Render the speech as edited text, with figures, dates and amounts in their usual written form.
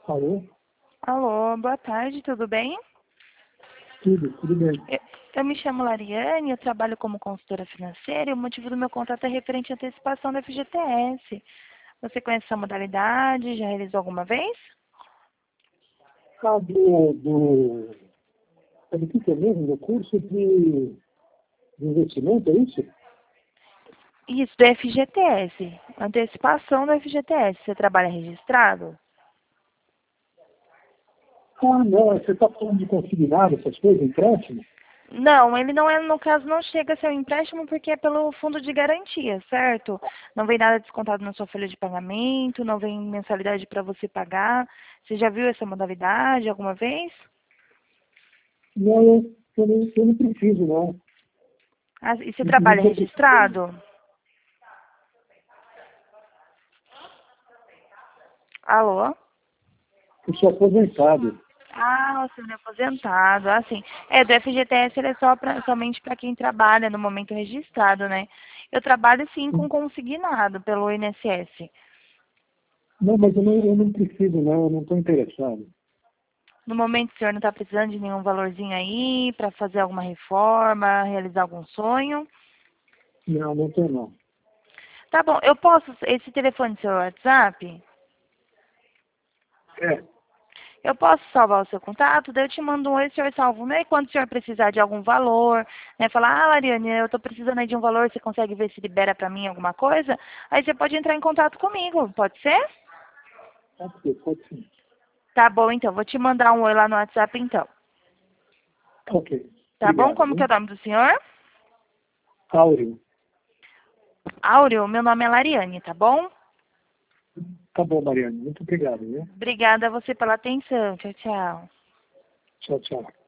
Alô? Alô, boa tarde, tudo bem? Tudo bem. Eu me chamo Lariane, eu trabalho como consultora financeira e o motivo do meu contato é referente à antecipação da FGTS. Você conhece essa modalidade? Já realizou alguma vez? Ah, do que é mesmo? Do curso de investimento, é isso? Isso, do FGTS. Antecipação do FGTS. Você trabalha registrado? Ah, não, você está falando de consignado, essas coisas, empréstimo? Não, ele não é, no caso, não chega a ser um empréstimo porque é pelo fundo de garantia, certo? Não vem nada descontado na sua folha de pagamento, não vem mensalidade para você pagar. Você já viu essa modalidade alguma vez? Não, eu não preciso, não. Ah, e você Não trabalha estou precisando. registrado? Alô? Eu sou aposentado. Ah, o senhor é aposentado. Assim, do FGTS ele é somente para quem trabalha no momento registrado, né? Eu trabalho sim com consignado pelo INSS. Não, mas eu não preciso, não. Eu não estou interessado. No momento o senhor não está precisando de nenhum valorzinho aí para fazer alguma reforma, realizar algum sonho. Não estou, não. Tá bom, eu posso, esse telefone do seu WhatsApp, É, eu posso salvar o seu contato, daí eu te mando um oi, o senhor salva o meu, e quando o senhor precisar de algum valor, né, falar, ah, Lariane, eu tô precisando aí de um valor, você consegue ver se libera pra mim alguma coisa? Aí você pode entrar em contato comigo, pode ser? pode sim. Tá bom, então, vou te mandar um oi lá no WhatsApp, então. Ok. Tá bom? Obrigado, Como que é viu? o nome do senhor? Áureo. Áureo, meu nome é Lariane, tá bom? Tá bom, Mariane. Muito obrigado, viu? Obrigada a você pela atenção, tchau, tchau. Tchau, tchau.